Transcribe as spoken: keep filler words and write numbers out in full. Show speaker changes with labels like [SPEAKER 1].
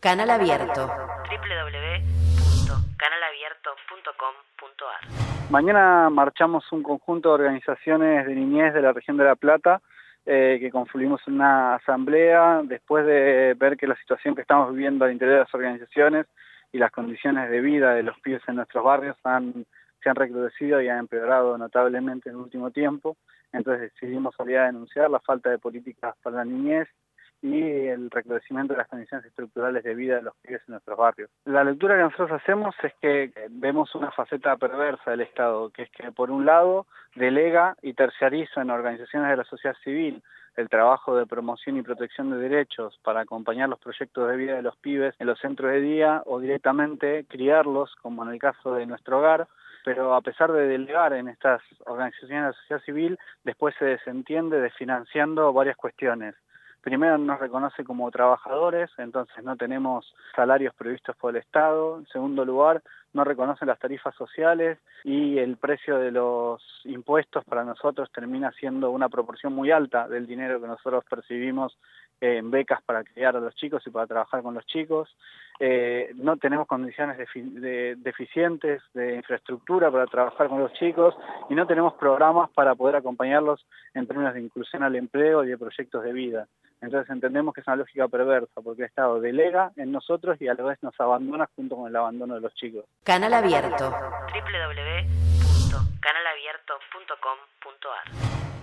[SPEAKER 1] Canal Abierto.
[SPEAKER 2] doble u doble u doble u punto canal abierto punto com punto a r.
[SPEAKER 3] Mañana marchamos un conjunto de organizaciones de niñez de la región de La Plata eh, que confluimos en una asamblea después de ver que la situación que estamos viviendo al interior de las organizaciones y las condiciones de vida de los pibes en nuestros barrios han, se han recrudecido y han empeorado notablemente en el último tiempo. Entonces decidimos salir a denunciar la falta de políticas para la niñez y el recrudecimiento de las condiciones estructurales de vida de los pibes en nuestros barrios. La lectura que nosotros hacemos es que vemos una faceta perversa del Estado, que es que por un lado delega y terciariza en organizaciones de la sociedad civil el trabajo de promoción y protección de derechos para acompañar los proyectos de vida de los pibes en los centros de día o directamente criarlos, como en el caso de Nuestro Hogar, pero a pesar de delegar en estas organizaciones de la sociedad civil, después se desentiende desfinanciando varias cuestiones. Primero, no nos reconoce como trabajadores, entonces no tenemos salarios previstos por el Estado. En segundo lugar, no reconoce las tarifas sociales y el precio de los impuestos para nosotros termina siendo una proporción muy alta del dinero que nosotros percibimos en becas para criar a los chicos y para trabajar con los chicos. Eh, no tenemos condiciones defi- de, deficientes de infraestructura para trabajar con los chicos y no tenemos programas para poder acompañarlos en términos de inclusión al empleo y de proyectos de vida. Entonces entendemos que es una lógica perversa, porque el Estado delega en nosotros y a la vez nos abandona junto con el abandono de los chicos.
[SPEAKER 1] Canal Abierto.
[SPEAKER 2] doble u doble u doble u punto canal abierto punto com punto a r.